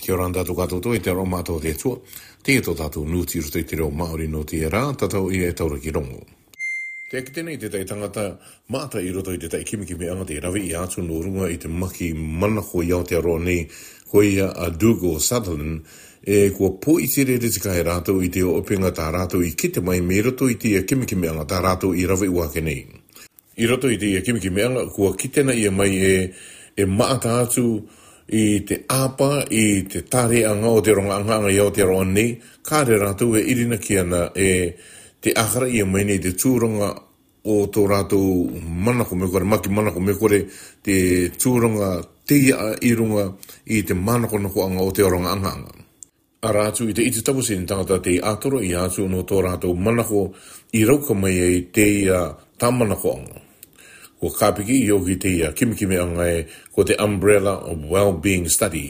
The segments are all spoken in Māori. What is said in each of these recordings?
Kia ora tātou katoto e te aro mātou te tua. Te e tō tātou nūti ruto i te reo Māori no te rā, tātou i e taura ki rongo. Te aki tēnei te tai tangata māta i roto i te tai kimikimi anga te rawi i atu no runga i te maki manako i Aotearoa nei, ko ia a Dougal Sutherland, e kua po i te re tika he rātou i te openga tā rātou i kite mai me roto i te kimikimi anga tā rātou i rawi wake nei. I roto i te kimikimi anga, kua kitena ia mai e maata atu i te apa, i te tare anga o te ronga anga i Aotearoa nei, kāre rātou e irina ki ana te akara ia mai nei te tūronga o tō rātou manako me kore, maki manako me kore, te tūronga teia i runga i te manako nako anga o te ronga anga. A rātou i te iti tapusin tangata te atoro i atu no tō rātou manako i rauka mai e teia tā manako anga. Ko kāpiki i oki teia kimikimi anga ko te Umbrella of Wellbeing Study.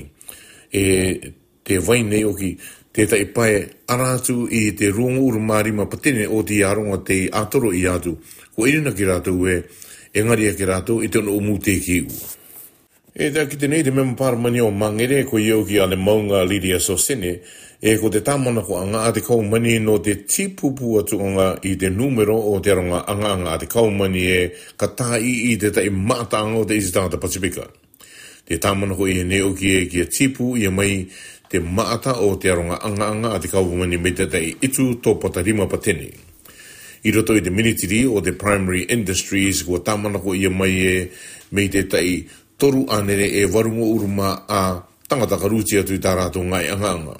Te vai nei oki te tai pae aratu i te rungu uru marima patene o te aronga te atoro i atu. Ko irina ki rātou ngaria ki rātou i te ono umu te ki u. Tā ki te nei te mema pārmani o mangere ko i oki ale maunga Lydia Sosene ko te tāmana ko anga a te kaumani no te tipupu atu anga i te numero o te aronga anga a te kaumani katai i te tai mata anga o te isi tangata Pasifika. Te tāmana ko i nei oki ki a tipu i mai te maata o te aronga anga a te kaumani me te tai itu tō patarima patene. I roto i te military o te primary industries ko tāmana ko i mai me te tai toru anere warungo uruma a tangata karuti atu i tā rātou ngai anga.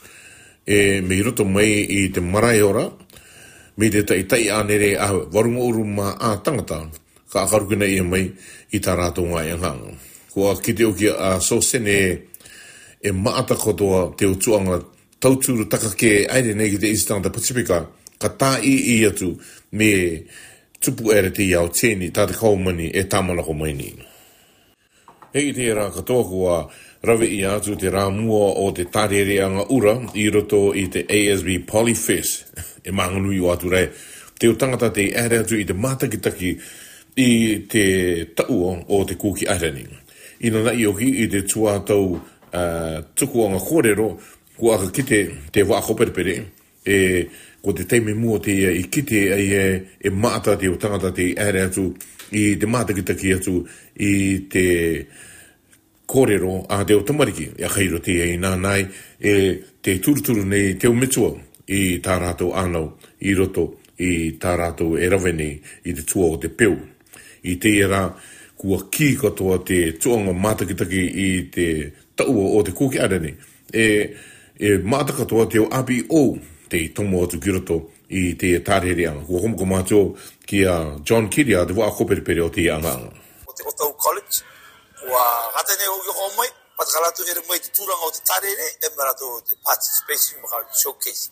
Me i roto mai i te marae ora, me te tai anere a warungo uruma a tangata, ka akarukina i mai i tā rātou ngai anga. Ko a kite oki a Sosene e maata kotoa te utuanga tauturu takake aere nei ki te Eastern Pacifica, ka tā i atu me tupu ere te iau tēni tā te kaumani e tāmanako mai ni. Hei te rā katoa kua rawe i atu te rā mua o te tārereanga ura i roto i te ASB Polyfest e manganui o atu rei. Te utangata te ere atu i te mātakitaki i te tauo o te kūki airani. Ina nai oki i te tuatau tuku anga kōrero kua aka kite te wāko perepere ko te teime mua te i kite e maata te utangata te ere atu i te mātakitaki atu i te kōrero a te o tamariki e kairo te i nānai te turuturu nei te umitua i tā rātou anau i roto i tā rātou e rawe nei i te tua o te peu. I te era kua ki katoa te tuanga mātakitaki i te taua o te kūki arani. Mātakatoa te o abi o te tomo atu ki roto i te tārereanga. Kua komoko mātou ki a John Kiria te wā koperepere o te anga. O te Otau College, kua hatene o ki ho mai, patakalatu ere mai te tūranga o te tarere, e marato te participation maka showcase.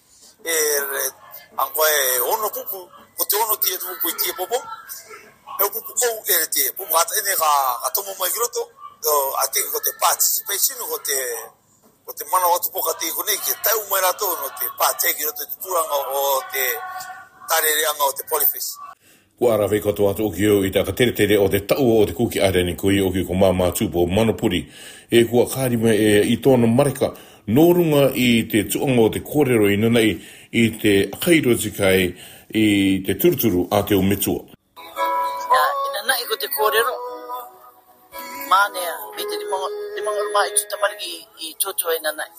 Ankoa ono pupu, ko te ono tia tupu i tia popo, e pupu kou ere tia, pupu hatene ka tomo mai ki roto, I think ko te participation, ko te mana o tupoka te konei, ke tau mai rato no te pāteki roto te tūranga o te tārereanga o te Polyfest. Kua arawei katoa atu oki o i tā ka tere o te taua o te kuki airani ko i oki ko māmā tūpo manopuri. Kua kārima i tōna marika nōrunga i te tuanga o te kōrero i nunai i te akairo tikai i te turuturu a te o mitua. Ina nai ko te kōrero. Mānea, me te limanga ruma i tu tamariki i tōtua ina nai.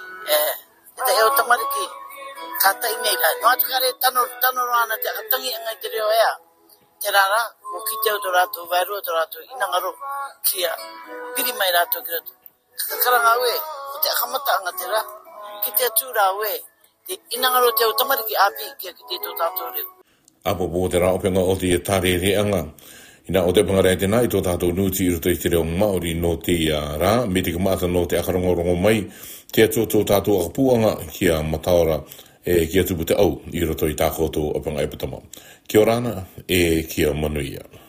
Te eo tamariki, ka tai nei rai. No atu kare tano rana te atangi angai te reo ea. Te rara, mo ki te o tō rātou, vairua tō rātou, inangaro, kia, piri mai rātou ki rato. Kakaranga ue, o te akamata anga te rā, ki te atūra ue, te inangaro te o tamariki api kia ki te tō tātou reo. Apo po te rā openga o te tāre anga. Ina o te pangarai tēnā i tō tātou nūti i roto i te reo Māori no te rā, me te kamata no te akarongorongo mai, te atu tō tātou akapuanga ki a mataora ki a tupu te au i roto i tā kōtou o pangai patama. Kia orana ki a manuia.